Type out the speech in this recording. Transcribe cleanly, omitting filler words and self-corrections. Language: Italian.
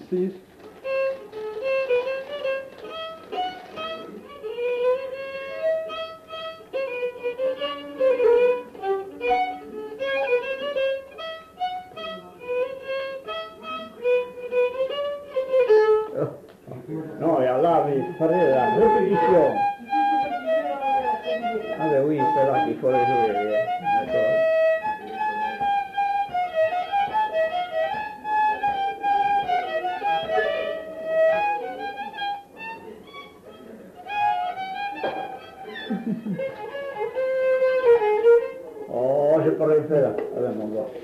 precis. No, e allora vi farete la ripetizione. Allora, qui però chi vuole vedere, oh, se parla in fera, vabbè, non va.